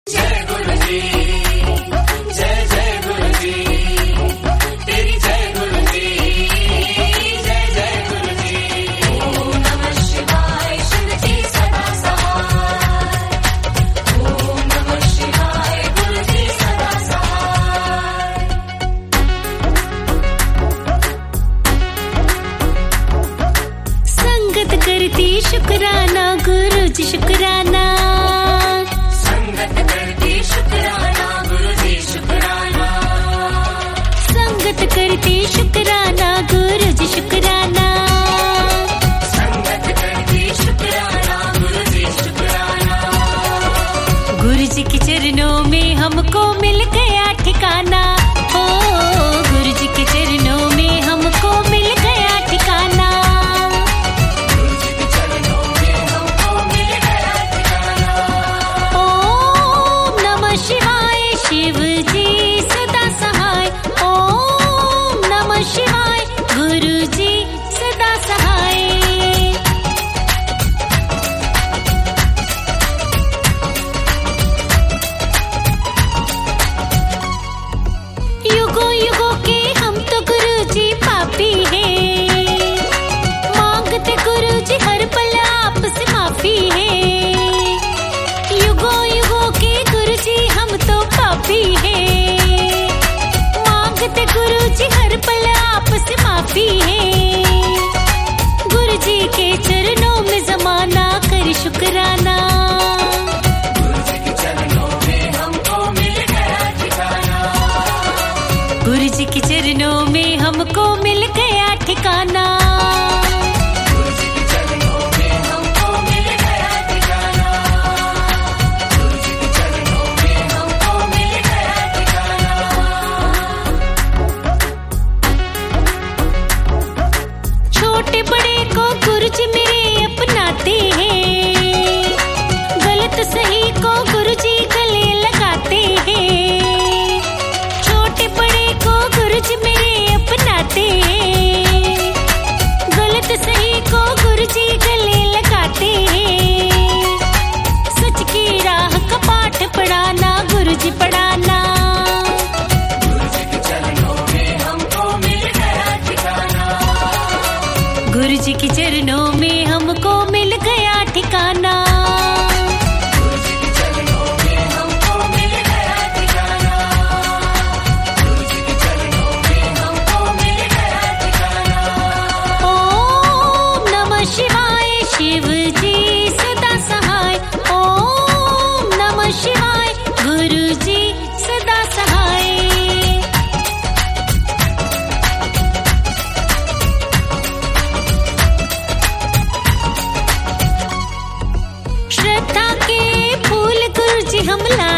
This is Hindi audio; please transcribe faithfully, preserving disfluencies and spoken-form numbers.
जय गुरु जी, जय जय गुरु जी, तेरी जय गुरु जी, जय जय गुरु जी। ओम नमः शिवाय, शिव जी सदा सहाय। ओम नमः शिवाय, गुरु जी सदा सहाय। संगत करती शुक्राना गुरु जी शुक्राना, संगत करती शुक्राना गुरु जी शुक्राना, संगत करती शुक्राना गुरु जी शुक्राना, संगत करती शुक्राना गुरु जी शुक्राना। गुरु जी के चरणों में हमको मिल गया ठिकाना। ओ गुरु जी के चरणों में हमको मिल गया ठिकाना। गुरु जी के चरणों में हमको मिल गया ठिकाना। ओम नमः शिवाय, शिव जी सदा सहाय। ओम नमः शिवाय, गुरु जी सदा सहाय। युगों युगों के हम तो गुरु जी पापी हैं, मांगते गुरु जी हर पल आपसे माफी है। युगों युगों के गुरु जी हम तो पापी हैं, मांगते गुरु जी हर पल आपसे माफी है। गुरु जी के चरणों में जमाना कर शुक्राना। गुरु जी के चरणों में हमको मिल गया ठिकाना। गुरु जी के चरणों में हमको मिल गया ठिकाना। गुरु जी के चरणों में हमको मिल गया ठिकाना। गुरु जी के चरणों में हमको मिल गया ठिकाना। छोटे बड़े को गुरु जी मेरे अपनाते हैं, गलत सही को गुरु जी गले लगाते हैं। छोटे बड़े को गुरु जी मेरे अपनाते हैं, गलत सही को गुरु जी गले लगाते हैं। सच की राह का पाठ पढ़ाना गुरु जी पढ़ाना। गुरु जी के चरणों में हमको मिल गया ठिकाना। गुरु जी के चरणों में हमको मिल गया ठिकाना। गुरु जी के चरणों में हमको मिल गया ठिकाना। गुरु जी के चरणों में हमको मिल गया ठिकाना। ओम नमः शिवाय, शिव जी सदा सहाय। ओम नमः शिवाय, गुरु जी सदा सहाय। श्रद्धा के फूल गुरु जी हम लाए